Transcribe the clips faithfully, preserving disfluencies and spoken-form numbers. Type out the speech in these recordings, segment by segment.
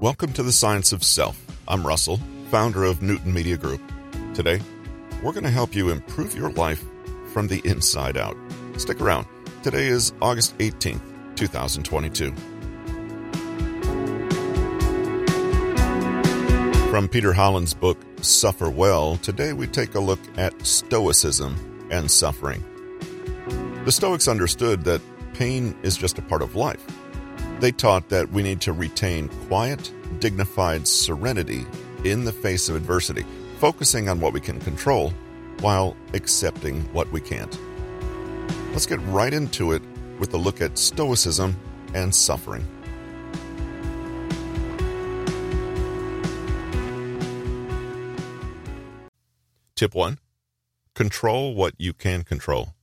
Welcome to the Science of Self. I'm Russell, founder of Newton Media Group. Today, we're going to help you improve your life from the inside out. Stick around. Today is August eighteenth, twenty twenty-two. From Peter Holland's book, Suffer Well, today we take a look at Stoicism and suffering. The Stoics understood that pain is just a part of life. They taught that we need to retain quiet, dignified serenity in the face of adversity, focusing on what we can control while accepting what we can't. Let's get right into it with a look at Stoicism and suffering. Tip one. Control what you can control.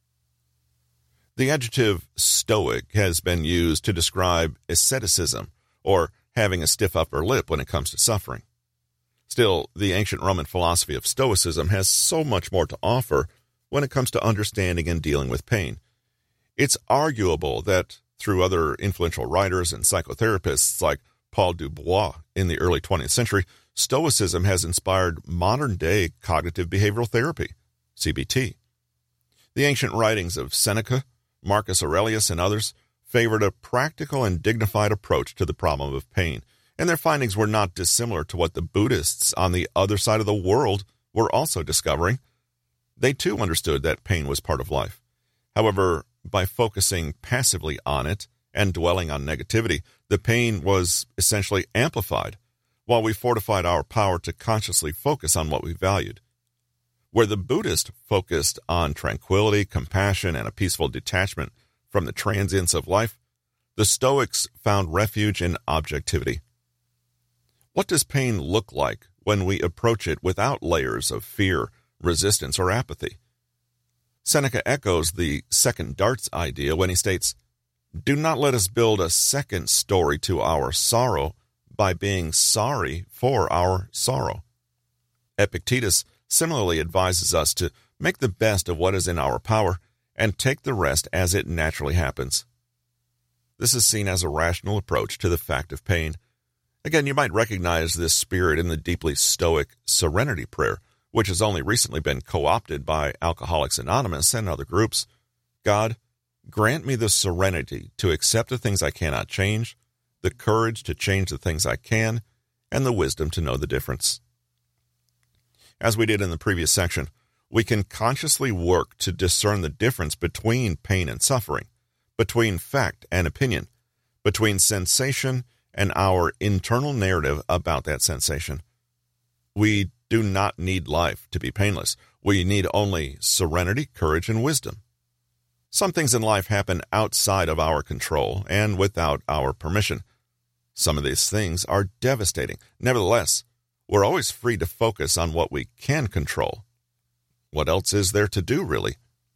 The adjective stoic has been used to describe asceticism, or having a stiff upper lip when it comes to suffering. Still, the ancient Roman philosophy of Stoicism has so much more to offer when it comes to understanding and dealing with pain. It's arguable that through other influential writers and psychotherapists like Paul Dubois in the early twentieth century, Stoicism has inspired modern-day cognitive behavioral therapy, C B T. The ancient writings of Seneca, Marcus Aurelius, and others favored a practical and dignified approach to the problem of pain, and their findings were not dissimilar to what the Buddhists on the other side of the world were also discovering. They too understood that pain was part of life. However, by focusing passively on it and dwelling on negativity, the pain was essentially amplified, while we fortified our power to consciously focus on what we valued. Where the Buddhist focused on tranquility, compassion, and a peaceful detachment from the transience of life, the Stoics found refuge in objectivity. What does pain look like when we approach it without layers of fear, resistance, or apathy? Seneca echoes the second darts idea when he states, "Do not let us build a second story to our sorrow by being sorry for our sorrow." Epictetus similarly advises us to make the best of what is in our power and take the rest as it naturally happens. This is seen as a rational approach to the fact of pain. Again, you might recognize this spirit in the deeply stoic serenity prayer, which has only recently been co-opted by Alcoholics Anonymous and other groups. God, grant me the serenity to accept the things I cannot change, the courage to change the things I can, and the wisdom to know the difference. As we did in the previous section, we can consciously work to discern the difference between pain and suffering, between fact and opinion, between sensation and our internal narrative about that sensation. We do not need life to be painless. We need only serenity, courage, and wisdom. Some things in life happen outside of our control and without our permission. Some of these things are devastating. Nevertheless, we're always free to focus on what we can control. What else is there to do, really?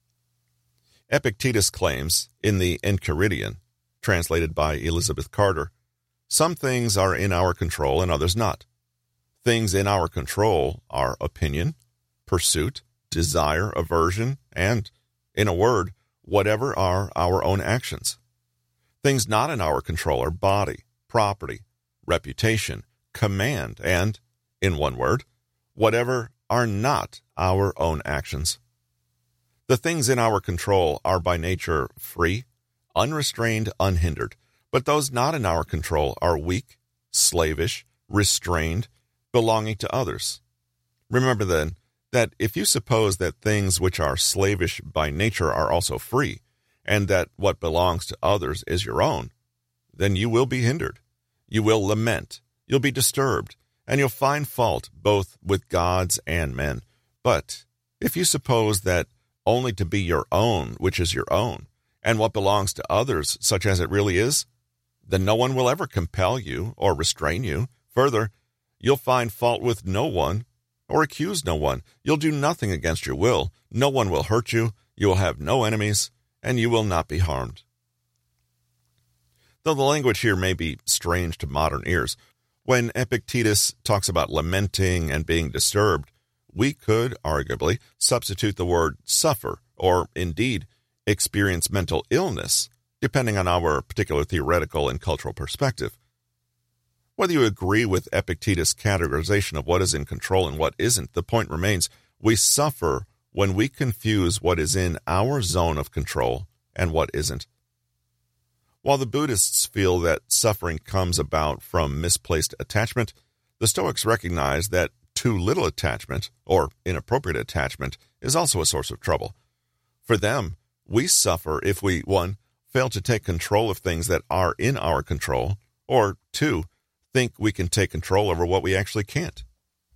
Epictetus claims, in the Enchiridion, translated by Elizabeth Carter, some things are in our control and others not. Things in our control are opinion, pursuit, desire, aversion, and, in a word, whatever are our own actions. Things not in our control are body, property, reputation, command, and, in one word, whatever are not our own actions. The things in our control are by nature free, unrestrained, unhindered, but those not in our control are weak, slavish, restrained, belonging to others. Remember then that if you suppose that things which are slavish by nature are also free, and that what belongs to others is your own, then you will be hindered. You will lament, you'll be disturbed, and you'll find fault both with gods and men. But if you suppose that only to be your own, which is your own, and what belongs to others, such as it really is, then no one will ever compel you or restrain you. Further, you'll find fault with no one or accuse no one. You'll do nothing against your will. No one will hurt you. You will have no enemies, and you will not be harmed. Though the language here may be strange to modern ears, when Epictetus talks about lamenting and being disturbed, we could, arguably, substitute the word suffer, or indeed experience mental illness, depending on our particular theoretical and cultural perspective. Whether you agree with Epictetus' categorization of what is in control and what isn't, the point remains we suffer when we confuse what is in our zone of control and what isn't. While the Buddhists feel that suffering comes about from misplaced attachment, the Stoics recognize that too little attachment, or inappropriate attachment, is also a source of trouble. For them, we suffer if we, one, fail to take control of things that are in our control, or two, think we can take control over what we actually can't.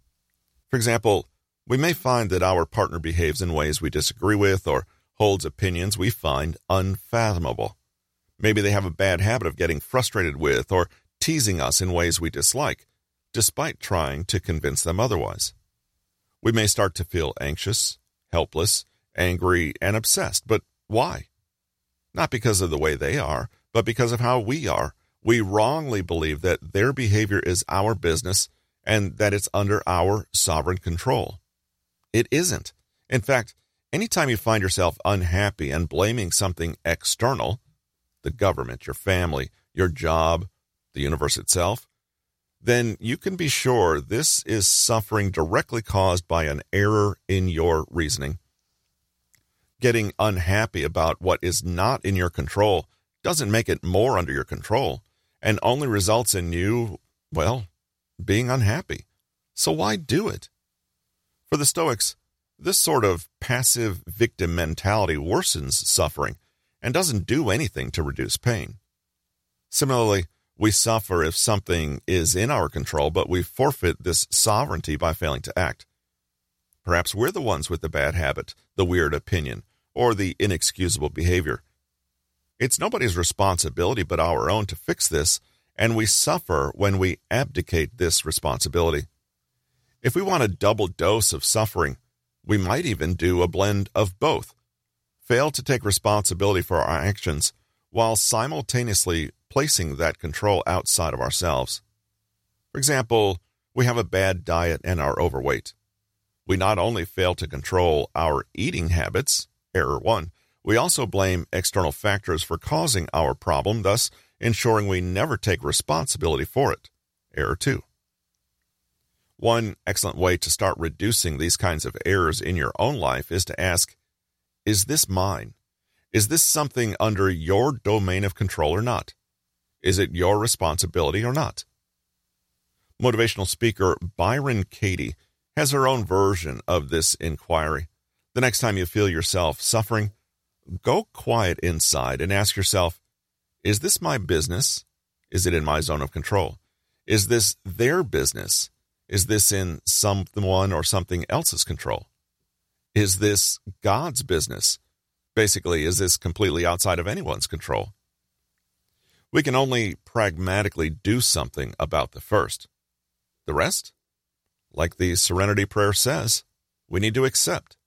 For example, we may find that our partner behaves in ways we disagree with or holds opinions we find unfathomable. Maybe they have a bad habit of getting frustrated with or teasing us in ways we dislike, despite trying to convince them otherwise. We may start to feel anxious, helpless, angry, and obsessed. But why? Not because of the way they are, but because of how we are. We wrongly believe that their behavior is our business and that it's under our sovereign control. It isn't. In fact, anytime you find yourself unhappy and blaming something external, the government, your family, your job, the universe itself, then you can be sure this is suffering directly caused by an error in your reasoning. Getting unhappy about what is not in your control doesn't make it more under your control and only results in you, well, being unhappy. So why do it? For the Stoics, this sort of passive victim mentality worsens suffering and doesn't do anything to reduce pain. Similarly, we suffer if something is in our control, but we forfeit this sovereignty by failing to act. Perhaps we're the ones with the bad habit, the weird opinion, or the inexcusable behavior. It's nobody's responsibility but our own to fix this, and we suffer when we abdicate this responsibility. If we want a double dose of suffering, we might even do a blend of both. Fail to take responsibility for our actions while simultaneously placing that control outside of ourselves. For example, we have a bad diet and are overweight. We not only fail to control our eating habits, error one, we also blame external factors for causing our problem, thus ensuring we never take responsibility for it, error two. One excellent way to start reducing these kinds of errors in your own life is to ask, is this mine? Is this something under your domain of control or not? Is it your responsibility or not? Motivational speaker Byron Katie has her own version of this inquiry. The next time you feel yourself suffering, go quiet inside and ask yourself, is this my business? Is it in my zone of control? Is this their business? Is this in someone or something else's control? Is this God's business? Basically, is this completely outside of anyone's control? We can only pragmatically do something about the first. The rest, like the Serenity Prayer says, we need to accept.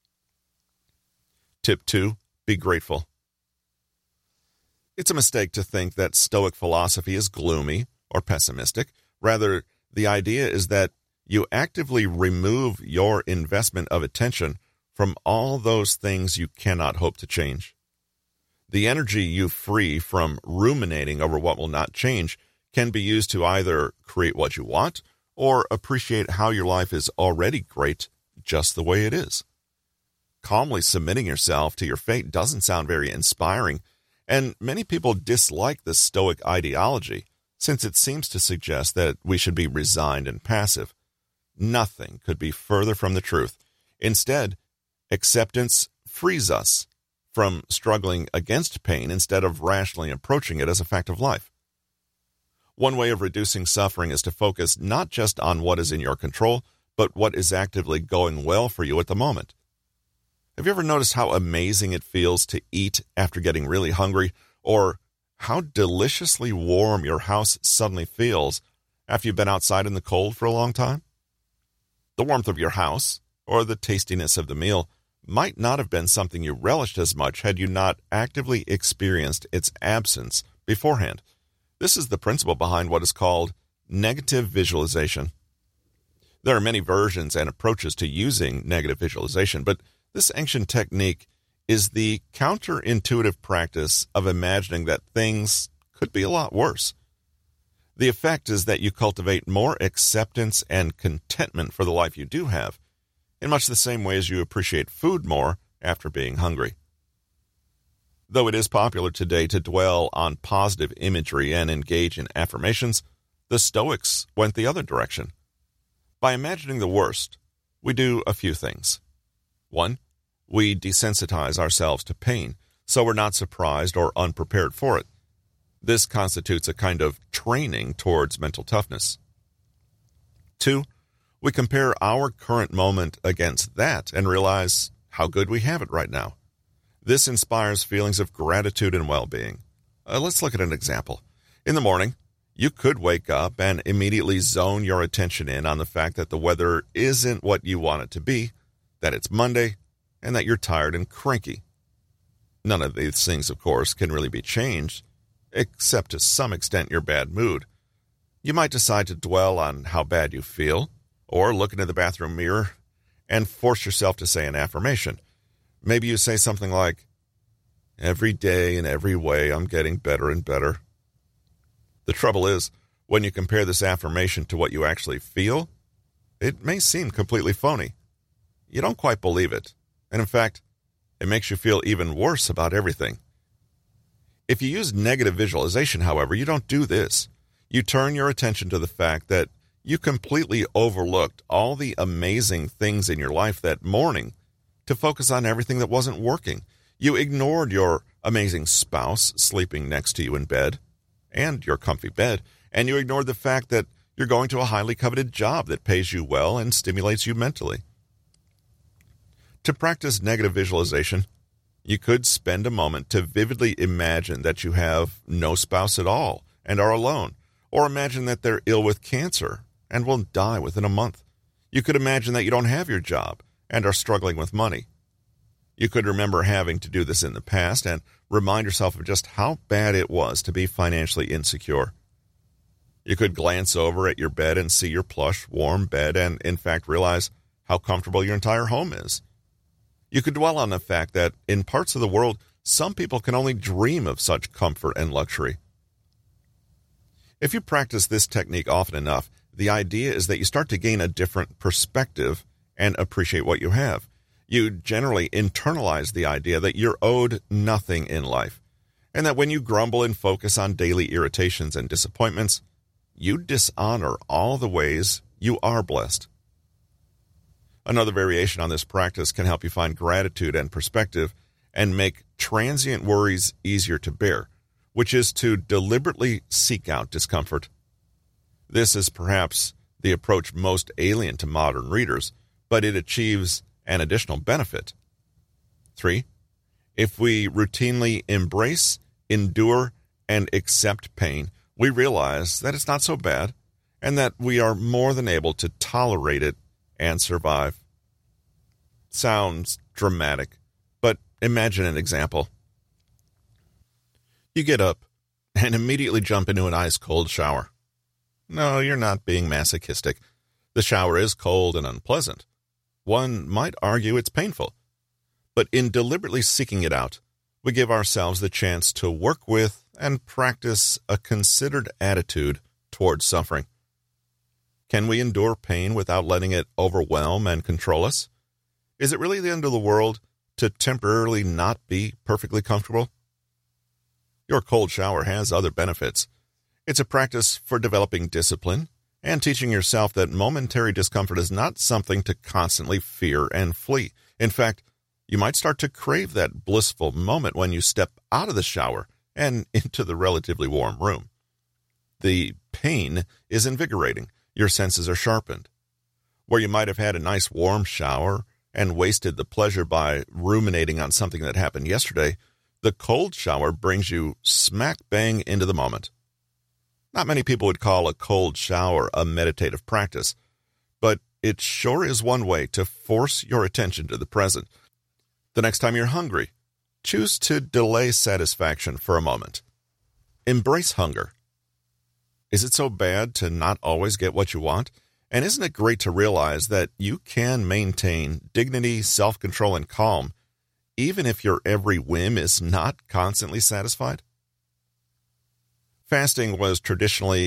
Tip two, be grateful. It's a mistake to think that Stoic philosophy is gloomy or pessimistic. Rather, the idea is that you actively remove your investment of attention from all those things you cannot hope to change. The energy you free from ruminating over what will not change can be used to either create what you want or appreciate how your life is already great just the way it is. Calmly submitting yourself to your fate doesn't sound very inspiring, and many people dislike the Stoic ideology since it seems to suggest that we should be resigned and passive. Nothing could be further from the truth. Instead, acceptance frees us from struggling against pain instead of rationally approaching it as a fact of life. One way of reducing suffering is to focus not just on what is in your control, but what is actively going well for you at the moment. Have you ever noticed how amazing it feels to eat after getting really hungry, or how deliciously warm your house suddenly feels after you've been outside in the cold for a long time? The warmth of your house, or the tastiness of the meal, might not have been something you relished as much had you not actively experienced its absence beforehand. This is the principle behind what is called negative visualization. There are many versions and approaches to using negative visualization, but this ancient technique is the counterintuitive practice of imagining that things could be a lot worse. The effect is that you cultivate more acceptance and contentment for the life you do have, in much the same way as you appreciate food more after being hungry. Though it is popular today to dwell on positive imagery and engage in affirmations, the Stoics went the other direction. By imagining the worst, we do a few things. One, we desensitize ourselves to pain, so we're not surprised or unprepared for it. This constitutes a kind of training towards mental toughness. Two, we compare our current moment against that and realize how good we have it right now. This inspires feelings of gratitude and well-being. Uh, let's look at an example. In the morning, you could wake up and immediately zone your attention in on the fact that the weather isn't what you want it to be, that it's Monday, and that you're tired and cranky. None of these things, of course, can really be changed, except to some extent your bad mood. You might decide to dwell on how bad you feel, or look into the bathroom mirror and force yourself to say an affirmation. Maybe you say something like, "Every day in every way I'm getting better and better." The trouble is, when you compare this affirmation to what you actually feel, it may seem completely phony. You don't quite believe it, and in fact, it makes you feel even worse about everything. If you use negative visualization, however, you don't do this. You turn your attention to the fact that you completely overlooked all the amazing things in your life that morning to focus on everything that wasn't working. You ignored your amazing spouse sleeping next to you in bed and your comfy bed, and you ignored the fact that you're going to a highly coveted job that pays you well and stimulates you mentally. To practice negative visualization, you could spend a moment to vividly imagine that you have no spouse at all and are alone, or imagine that they're ill with cancer and will die within a month. You could imagine that you don't have your job and are struggling with money. You could remember having to do this in the past and remind yourself of just how bad it was to be financially insecure. You could glance over at your bed and see your plush, warm bed and, in fact, realize how comfortable your entire home is. You could dwell on the fact that in parts of the world, some people can only dream of such comfort and luxury. If you practice this technique often enough, the idea is that you start to gain a different perspective and appreciate what you have. You generally internalize the idea that you're owed nothing in life, and that when you grumble and focus on daily irritations and disappointments, you dishonor all the ways you are blessed. Another variation on this practice can help you find gratitude and perspective and make transient worries easier to bear, which is to deliberately seek out discomfort. This is perhaps the approach most alien to modern readers, but it achieves an additional benefit. Three, if we routinely embrace, endure, and accept pain, we realize that it's not so bad and that we are more than able to tolerate it and survive. Sounds dramatic, but imagine an example. You get up and immediately jump into an ice-cold shower. No, you're not being masochistic. The shower is cold and unpleasant. One might argue it's painful. But in deliberately seeking it out, we give ourselves the chance to work with and practice a considered attitude towards suffering. Can we endure pain without letting it overwhelm and control us? Is it really the end of the world to temporarily not be perfectly comfortable? Your cold shower has other benefits. It's a practice for developing discipline and teaching yourself that momentary discomfort is not something to constantly fear and flee. In fact, you might start to crave that blissful moment when you step out of the shower and into the relatively warm room. The pain is invigorating. Your senses are sharpened. Where you might have had a nice warm shower and wasted the pleasure by ruminating on something that happened yesterday, the cold shower brings you smack bang into the moment. Not many people would call a cold shower a meditative practice, but it sure is one way to force your attention to the present. The next time you're hungry, choose to delay satisfaction for a moment. Embrace hunger. Is it so bad to not always get what you want? And isn't it great to realize that you can maintain dignity, self-control, and calm, even if your every whim is not constantly satisfied? Fasting was traditionally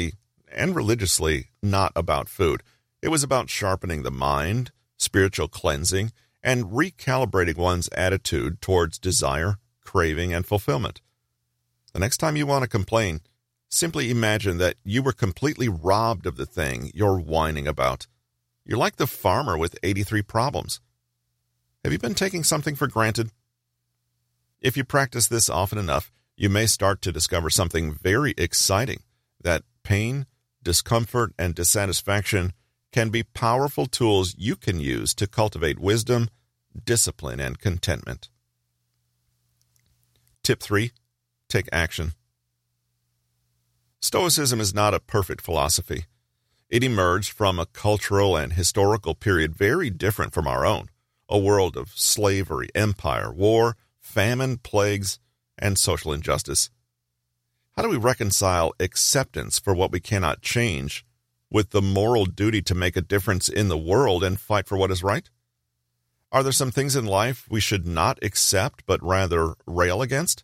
and religiously not about food. It was about sharpening the mind, spiritual cleansing, and recalibrating one's attitude towards desire, craving, and fulfillment. The next time you want to complain, simply imagine that you were completely robbed of the thing you're whining about. You're like the farmer with eighty-three problems. Have you been taking something for granted? If you practice this often enough, you may start to discover something very exciting, that pain, discomfort, and dissatisfaction can be powerful tools you can use to cultivate wisdom, discipline, and contentment. Tip three, take action. Stoicism is not a perfect philosophy. It emerged from a cultural and historical period very different from our own, a world of slavery, empire, war, famine, plagues, and social injustice. How do we reconcile acceptance for what we cannot change with the moral duty to make a difference in the world and fight for what is right? Are there some things in life we should not accept but rather rail against?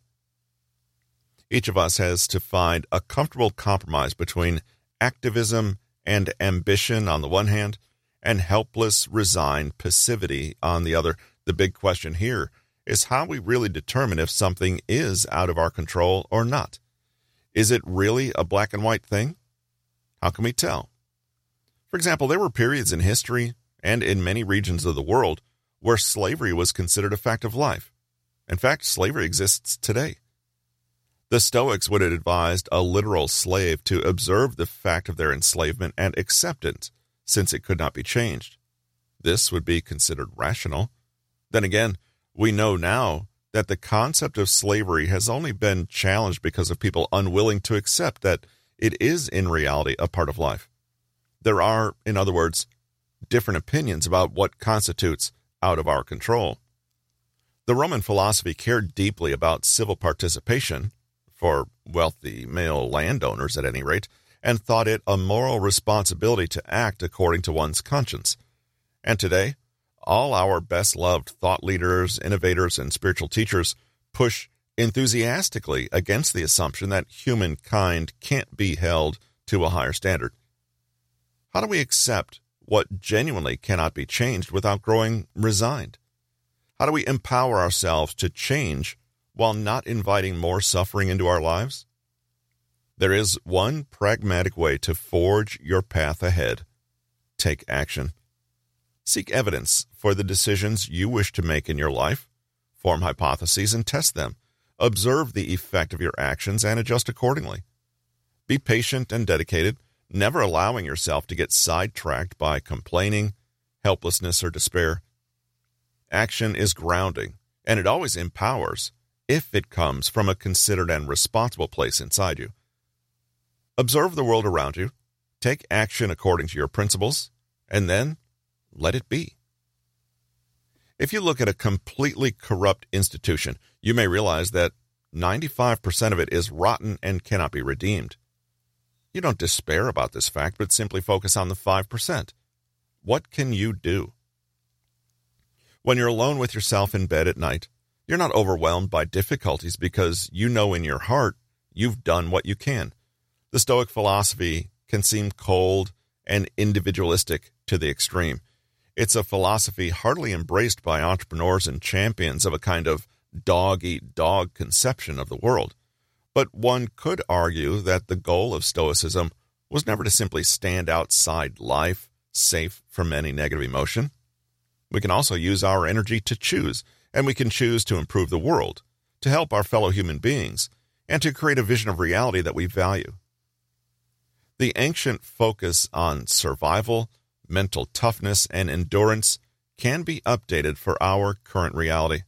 Each of us has to find a comfortable compromise between activism and ambition on the one hand, and helpless, resigned passivity on the other. The big question here is how we really determine if something is out of our control or not. Is it really a black and white thing? How can we tell? For example, there were periods in history and in many regions of the world where slavery was considered a fact of life. In fact, slavery exists today. The Stoics would have advised a literal slave to observe the fact of their enslavement and accept it, since it could not be changed. This would be considered rational. Then again, we know now that the concept of slavery has only been challenged because of people unwilling to accept that it is in reality a part of life. There are, in other words, different opinions about what constitutes out of our control. The Roman philosophy cared deeply about civil participation, for wealthy male landowners at any rate, and thought it a moral responsibility to act according to one's conscience. And today, all our best-loved thought leaders, innovators, and spiritual teachers push enthusiastically against the assumption that humankind can't be held to a higher standard. How do we accept what genuinely cannot be changed without growing resigned? How do we empower ourselves to change while not inviting more suffering into our lives? There is one pragmatic way to forge your path ahead. Take action. Seek evidence for the decisions you wish to make in your life. Form hypotheses and test them. Observe the effect of your actions and adjust accordingly. Be patient and dedicated, never allowing yourself to get sidetracked by complaining, helplessness, or despair. Action is grounding, and it always empowers if it comes from a considered and responsible place inside you. Observe the world around you, take action according to your principles, and then let it be. If you look at a completely corrupt institution, you may realize that ninety-five percent of it is rotten and cannot be redeemed. You don't despair about this fact, but simply focus on the five percent. What can you do? When you're alone with yourself in bed at night, you're not overwhelmed by difficulties because you know in your heart you've done what you can. The Stoic philosophy can seem cold and individualistic to the extreme. It's a philosophy hardly embraced by entrepreneurs and champions of a kind of dog-eat-dog conception of the world. But one could argue that the goal of Stoicism was never to simply stand outside life, safe from any negative emotion. We can also use our energy to choose, and we can choose to improve the world, to help our fellow human beings, and to create a vision of reality that we value. The ancient focus on survival, mental toughness, and endurance can be updated for our current reality.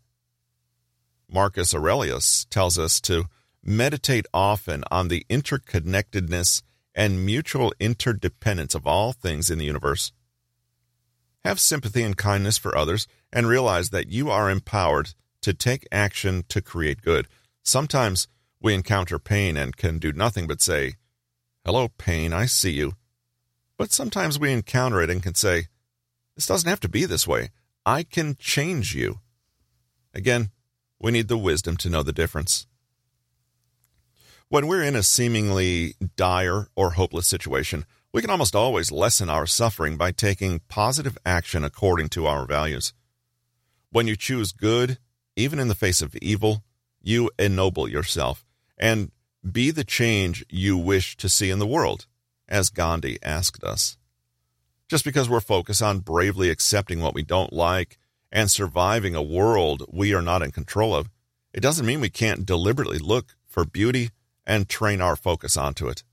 Marcus Aurelius tells us to meditate often on the interconnectedness and mutual interdependence of all things in the universe. Have sympathy and kindness for others and realize that you are empowered to take action to create good. Sometimes we encounter pain and can do nothing but say, "Hello, pain, I see you." But sometimes we encounter it and can say, "This doesn't have to be this way. I can change you." Again, we need the wisdom to know the difference. When we're in a seemingly dire or hopeless situation, we can almost always lessen our suffering by taking positive action according to our values. When you choose good, even in the face of evil, you ennoble yourself and be the change you wish to see in the world, as Gandhi asked us. Just because we're focused on bravely accepting what we don't like and surviving a world we are not in control of, it doesn't mean we can't deliberately look for beauty and train our focus onto it.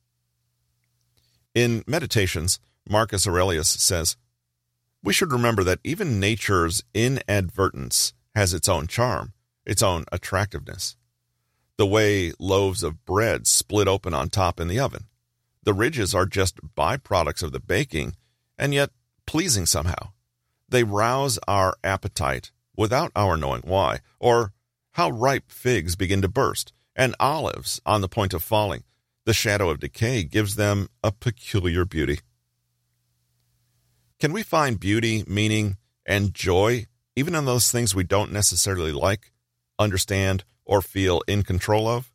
In Meditations, Marcus Aurelius says, "We should remember that even nature's inadvertence has its own charm, its own attractiveness. The way loaves of bread split open on top in the oven. The ridges are just byproducts of the baking, and yet pleasing somehow. They rouse our appetite without our knowing why, or how ripe figs begin to burst, and olives on the point of falling. The shadow of decay gives them a peculiar beauty." Can we find beauty, meaning, and joy even in those things we don't necessarily like, understand, or feel in control of?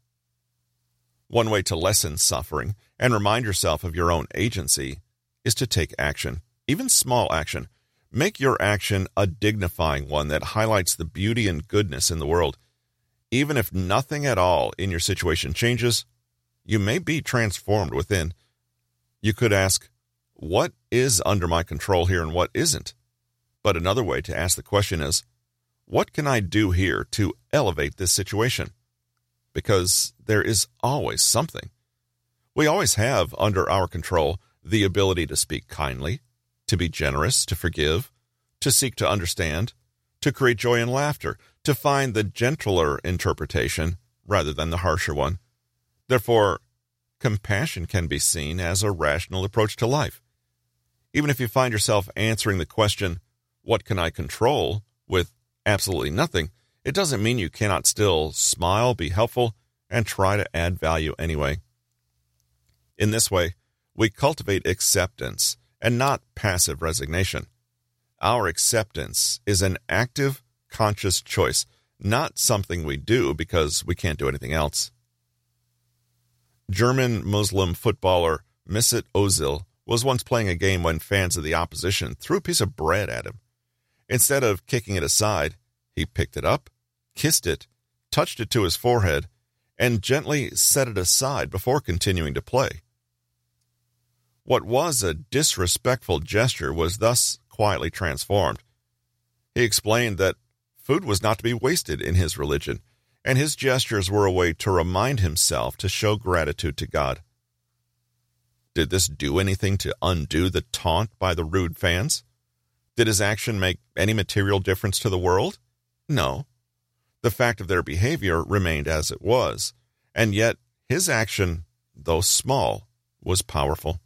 One way to lessen suffering and remind yourself of your own agency is to take action, even small action. Make your action a dignifying one that highlights the beauty and goodness in the world. Even if nothing at all in your situation changes, you may be transformed within. You could ask, what is under my control here and what isn't? But another way to ask the question is, what can I do here to elevate this situation? Because there is always something. We always have under our control the ability to speak kindly, to be generous, to forgive, to seek to understand, to create joy and laughter, to find the gentler interpretation rather than the harsher one. Therefore, compassion can be seen as a rational approach to life. Even if you find yourself answering the question, what can I control, with absolutely nothing, it doesn't mean you cannot still smile, be helpful, and try to add value anyway. In this way, we cultivate acceptance and not passive resignation. Our acceptance is an active, conscious choice, not something we do because we can't do anything else. German Muslim footballer Mesut Ozil was once playing a game when fans of the opposition threw a piece of bread at him. Instead of kicking it aside, he picked it up, kissed it, touched it to his forehead, and gently set it aside before continuing to play. What was a disrespectful gesture was thus quietly transformed. He explained that food was not to be wasted in his religion, and his gestures were a way to remind himself to show gratitude to God. Did this do anything to undo the taunt by the rude fans? Did his action make any material difference to the world? No. The fact of their behavior remained as it was, and yet his action, though small, was powerful.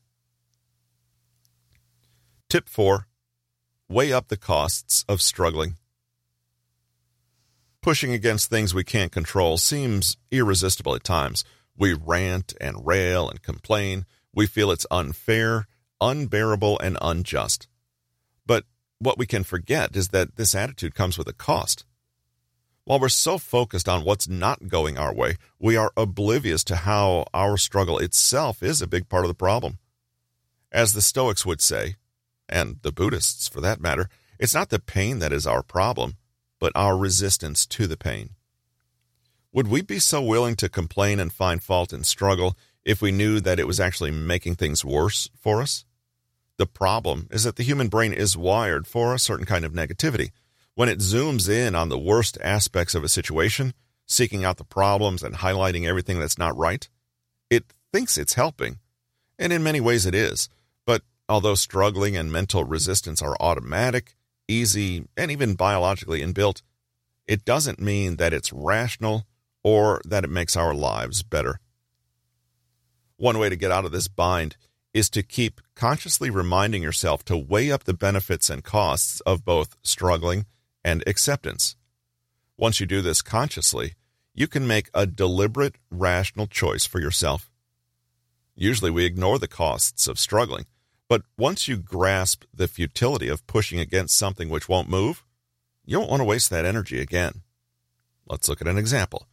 Tip four. Weigh up the costs of struggling. Pushing against things we can't control seems irresistible at times. We rant and rail and complain. We feel it's unfair, unbearable, and unjust. But what we can forget is that this attitude comes with a cost. While we're so focused on what's not going our way, we are oblivious to how our struggle itself is a big part of the problem. As the Stoics would say, and the Buddhists for that matter, it's not the pain that is our problem, but our resistance to the pain. Would we be so willing to complain and find fault and struggle if we knew that it was actually making things worse for us? The problem is that the human brain is wired for a certain kind of negativity. When it zooms in on the worst aspects of a situation, seeking out the problems and highlighting everything that's not right, it thinks it's helping. And in many ways it is. But although struggling and mental resistance are automatic, easy, and even biologically inbuilt, it doesn't mean that it's rational or that it makes our lives better. One way to get out of this bind is to keep consciously reminding yourself to weigh up the benefits and costs of both struggling and acceptance. Once you do this consciously, you can make a deliberate, rational choice for yourself. Usually we ignore the costs of struggling, but once you grasp the futility of pushing against something which won't move, you don't want to waste that energy again. Let's look at an example.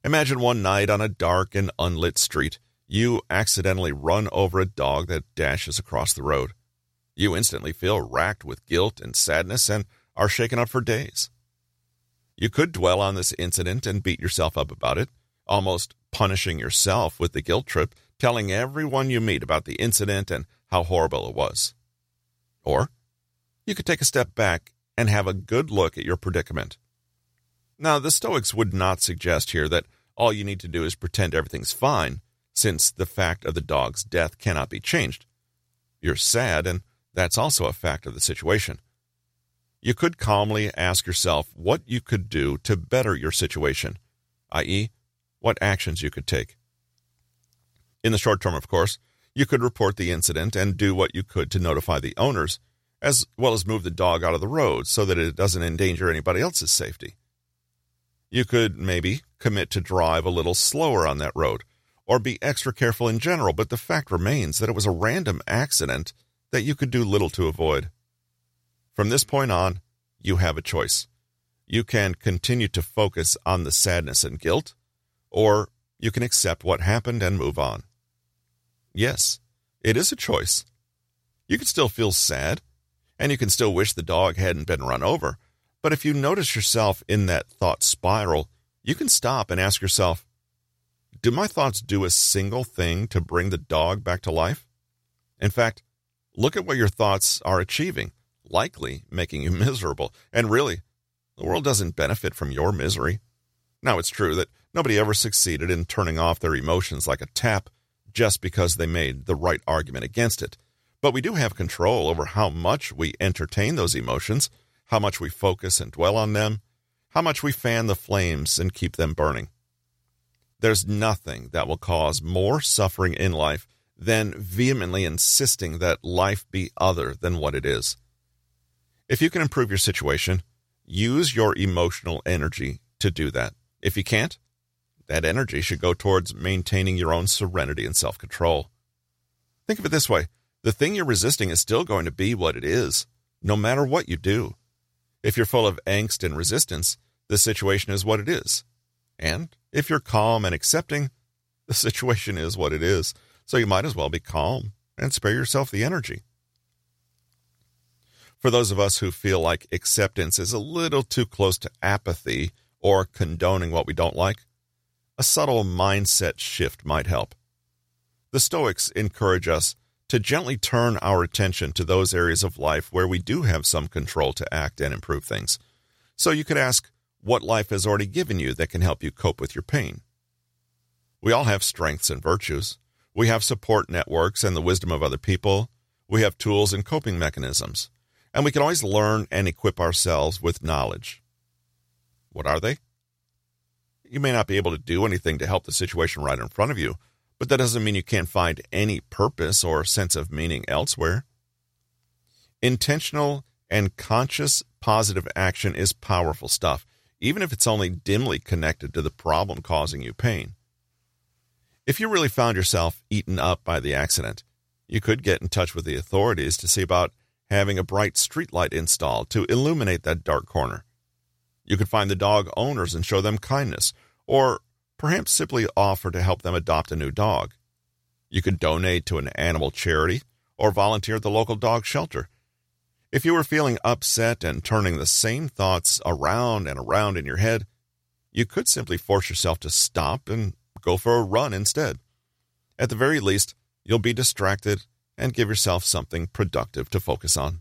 Imagine one night on a dark and unlit street, you accidentally run over a dog that dashes across the road. You instantly feel racked with guilt and sadness and are shaken up for days. You could dwell on this incident and beat yourself up about it, almost punishing yourself with the guilt trip, telling everyone you meet about the incident and how horrible it was. Or you could take a step back and have a good look at your predicament. Now, the Stoics would not suggest here that all you need to do is pretend everything's fine, since the fact of the dog's death cannot be changed. You're sad, and that's also a fact of the situation. You could calmly ask yourself what you could do to better your situation, that is, what actions you could take. In the short term, of course, you could report the incident and do what you could to notify the owners, as well as move the dog out of the road so that it doesn't endanger anybody else's safety. You could maybe commit to drive a little slower on that road, or be extra careful in general, but the fact remains that it was a random accident that you could do little to avoid. From this point on, you have a choice. You can continue to focus on the sadness and guilt, or you can accept what happened and move on. Yes, it is a choice. You can still feel sad, and you can still wish the dog hadn't been run over, but if you notice yourself in that thought spiral, you can stop and ask yourself, do my thoughts do a single thing to bring the dog back to life? In fact, look at what your thoughts are achieving, likely making you miserable, and really, the world doesn't benefit from your misery. Now, it's true that nobody ever succeeded in turning off their emotions like a tap just because they made the right argument against it. But we do have control over how much we entertain those emotions, how much we focus and dwell on them, how much we fan the flames and keep them burning. There's nothing that will cause more suffering in life than vehemently insisting that life be other than what it is. If you can improve your situation, use your emotional energy to do that. If you can't, that energy should go towards maintaining your own serenity and self-control. Think of it this way. The thing you're resisting is still going to be what it is, no matter what you do. If you're full of angst and resistance, the situation is what it is. And if you're calm and accepting, the situation is what it is. So you might as well be calm and spare yourself the energy. For those of us who feel like acceptance is a little too close to apathy or condoning what we don't like, a subtle mindset shift might help. The Stoics encourage us to gently turn our attention to those areas of life where we do have some control to act and improve things. So you could ask what life has already given you that can help you cope with your pain. We all have strengths and virtues. We have support networks and the wisdom of other people. We have tools and coping mechanisms. And we can always learn and equip ourselves with knowledge. What are they? You may not be able to do anything to help the situation right in front of you, but that doesn't mean you can't find any purpose or sense of meaning elsewhere. Intentional and conscious positive action is powerful stuff, even if it's only dimly connected to the problem causing you pain. If you really found yourself eaten up by the accident, you could get in touch with the authorities to see about having a bright streetlight installed to illuminate that dark corner. You could find the dog owners and show them kindness, or perhaps simply offer to help them adopt a new dog. You could donate to an animal charity or volunteer at the local dog shelter. If you were feeling upset and turning the same thoughts around and around in your head, you could simply force yourself to stop and go for a run instead. At the very least, you'll be distracted and give yourself something productive to focus on.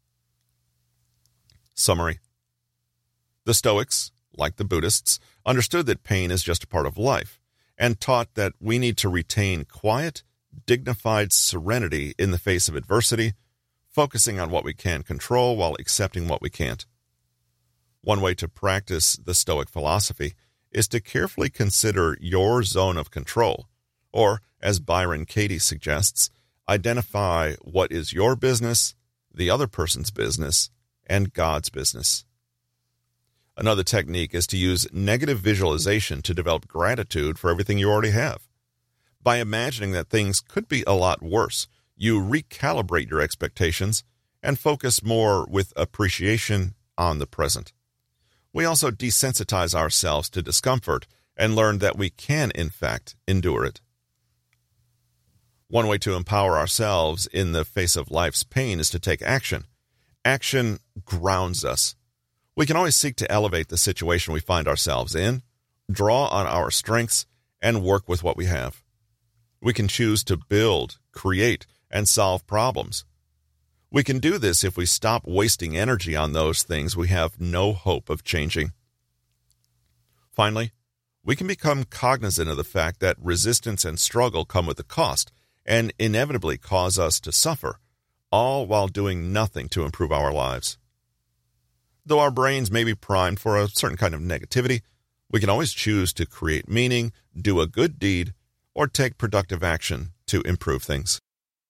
Summary. The Stoics, like the Buddhists, understood that pain is just a part of life and taught that we need to retain quiet, dignified serenity in the face of adversity, focusing on what we can control while accepting what we can't. One way to practice the Stoic philosophy is to carefully consider your zone of control, or, as Byron Katie suggests, identify what is your business, the other person's business, and God's business. Another technique is to use negative visualization to develop gratitude for everything you already have. By imagining that things could be a lot worse, you recalibrate your expectations and focus more with appreciation on the present. We also desensitize ourselves to discomfort and learn that we can, in fact, endure it. One way to empower ourselves in the face of life's pain is to take action. Action grounds us. We can always seek to elevate the situation we find ourselves in, draw on our strengths, and work with what we have. We can choose to build, create, and solve problems. We can do this if we stop wasting energy on those things we have no hope of changing. Finally, we can become cognizant of the fact that resistance and struggle come with a cost and inevitably cause us to suffer, all while doing nothing to improve our lives. Though our brains may be primed for a certain kind of negativity, we can always choose to create meaning, do a good deed, or take productive action to improve things.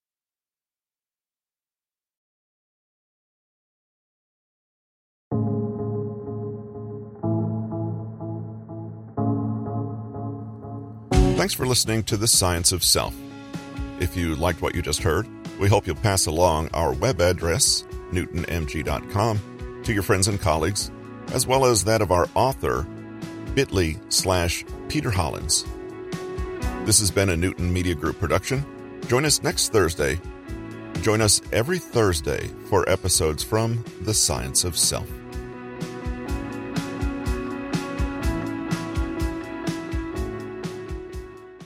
Thanks for listening to The Science of Self. If you liked what you just heard, we hope you'll pass along our web address, newton m g dot com, to your friends and colleagues, as well as that of our author, bit.ly slash Peter Hollins. This has been a Newton Media Group production. Join us next Thursday. Join us every Thursday for episodes from The Science of Self.